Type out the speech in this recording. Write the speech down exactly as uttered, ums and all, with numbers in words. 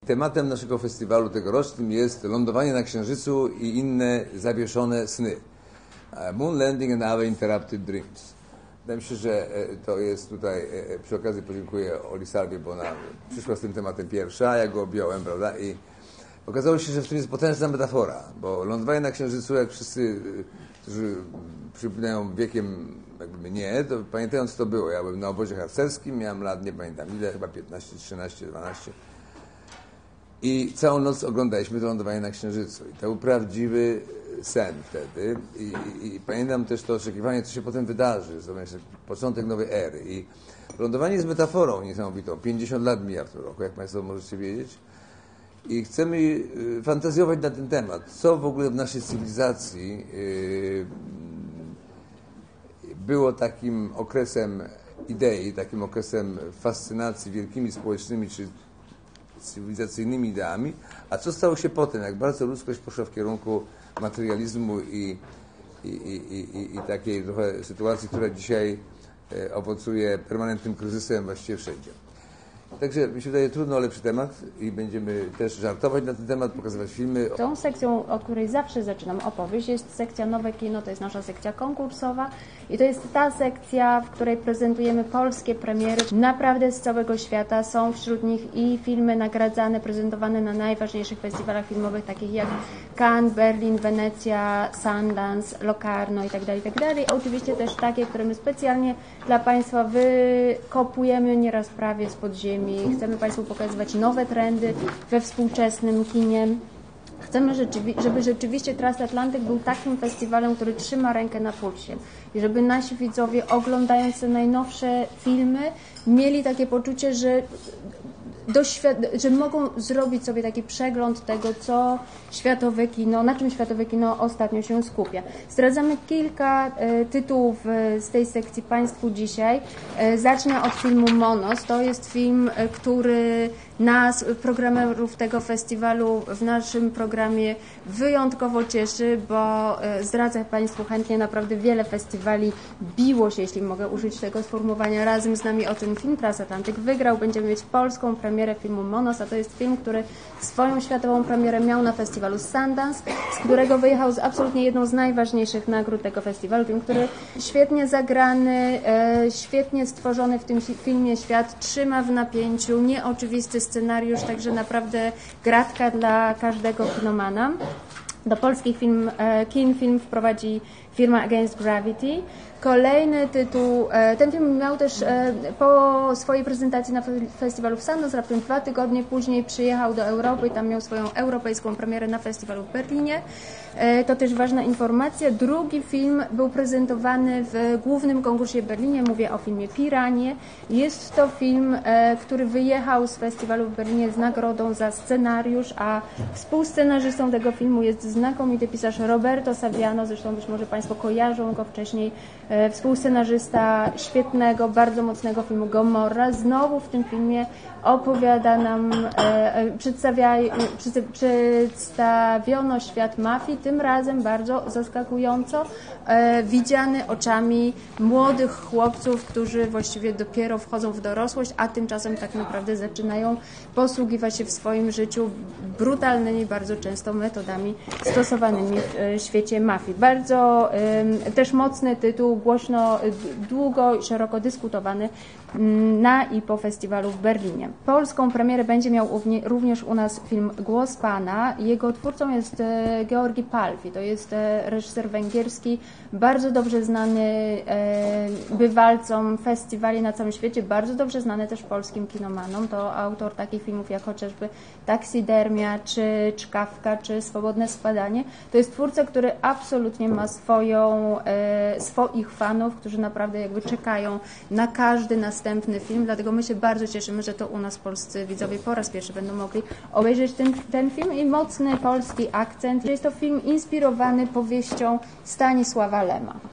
tematem naszego festiwalu tegorocznym jest lądowanie na Księżycu i inne zawieszone sny. Moon Landing and Other Interrupted Dreams. Wydaje mi się, że to jest tutaj, przy okazji podziękuję Oli Salwie, bo ona przyszła z tym tematem pierwsza, ja go objąłem, prawda, i okazało się, że w tym jest potężna metafora, bo lądowanie na Księżycu, jak wszyscy, którzy przypominają wiekiem jakby mnie, to pamiętają, co to było. Ja byłem na obozie harcerskim, miałem lat, nie pamiętam ile, chyba piętnaście, trzynaście, dwanaście. I całą noc oglądaliśmy to lądowanie na Księżycu. I to był prawdziwy sen wtedy. I, i, i pamiętam też to oczekiwanie, co się potem wydarzy. To będzie początek nowej ery. I lądowanie jest metaforą niesamowitą. pięćdziesiąt lat mija w tym roku, jak Państwo możecie wiedzieć. I chcemy fantazjować na ten temat. Co w ogóle w naszej cywilizacji yy, było takim okresem idei, takim okresem fascynacji wielkimi społecznymi czy cywilizacyjnymi ideami, a co stało się potem, jak bardzo ludzkość poszła w kierunku materializmu i, i, i, i, i takiej trochę sytuacji, która dzisiaj owocuje permanentnym kryzysem właściwie wszędzie. Także mi się wydaje trudno, lepszy temat i będziemy też żartować na ten temat, pokazywać filmy. Tą sekcją, od której zawsze zaczynam opowieść, jest sekcja Nowe Kino, to jest nasza sekcja konkursowa i to jest ta sekcja, w której prezentujemy polskie premiery naprawdę z całego świata. Są wśród nich i filmy nagradzane, prezentowane na najważniejszych festiwalach filmowych, takich jak Cannes, Berlin, Wenecja, Sundance, Locarno itd., itd. A oczywiście też takie, które my specjalnie dla Państwa wykopujemy nieraz prawie z podziemi. Chcemy Państwu pokazywać nowe trendy we współczesnym kinie. Chcemy, żeby rzeczywiście Transatlantyk był takim festiwalem, który trzyma rękę na pulsie i żeby nasi widzowie, oglądając te najnowsze filmy, mieli takie poczucie, że że mogą zrobić sobie taki przegląd tego, co światowe kino, na czym światowe kino ostatnio się skupia. Zdradzamy kilka e, tytułów e, z tej sekcji Państwu dzisiaj. E, zacznę od filmu Monos. To jest film, e, który nas, programerów tego festiwalu, w naszym programie wyjątkowo cieszy, bo e, zdradzę Państwu chętnie, naprawdę wiele festiwali biło się, jeśli mogę użyć tego sformułowania, razem z nami o ten film. Transatlantyk wygrał. Będziemy mieć polską premierę filmu Monos, a to jest film, który swoją światową premierę miał na festiwalu Sundance, z którego wyjechał z absolutnie jedną z najważniejszych nagród tego festiwalu. Film, który świetnie zagrany, e, świetnie stworzony w tym filmie świat trzyma w napięciu, nieoczywisty scenariusz, także naprawdę gratka dla każdego kinomana. Do polskich film, e, kin film wprowadzi firma Against Gravity. Kolejny tytuł, ten film miał też po swojej prezentacji na festiwalu w Sundance, raptem dwa tygodnie później przyjechał do Europy i tam miał swoją europejską premierę na festiwalu w Berlinie. To też ważna informacja. Drugi film był prezentowany w głównym konkursie w Berlinie. Mówię o filmie Piranie. Jest to film, który wyjechał z festiwalu w Berlinie z nagrodą za scenariusz, a współscenarzystą tego filmu jest znakomity pisarz Roberto Saviano. Zresztą być może Państwo kojarzą go wcześniej. Współscenarzysta świetnego, bardzo mocnego filmu Gomorra. Znowu w tym filmie opowiada nam, e, przedstawia, przedstawiono świat mafii, tym razem bardzo zaskakująco e, widziany oczami młodych chłopców, którzy właściwie dopiero wchodzą w dorosłość, a tymczasem tak naprawdę zaczynają posługiwać się w swoim życiu brutalnymi bardzo często metodami stosowanymi w świecie mafii. Bardzo e, też mocny tytuł, głośno, długo i szeroko dyskutowany na i po festiwalu w Berlinie. Polską premierę będzie miał również u nas film Głos Pana. Jego twórcą jest Georgi Palfi. To jest reżyser węgierski, bardzo dobrze znany bywalcom festiwali na całym świecie, bardzo dobrze znany też polskim kinomanom. To autor takich filmów jak chociażby Taksidermia, czy Czkawka, czy Swobodne Spadanie. To jest twórca, który absolutnie ma swoją, swoich fanów, którzy naprawdę jakby czekają na każdy następny film, dlatego my się bardzo cieszymy, że to u nas polscy widzowie po raz pierwszy będą mogli obejrzeć ten, ten film i mocny polski akcent. Jest to film inspirowany powieścią Stanisława Lema.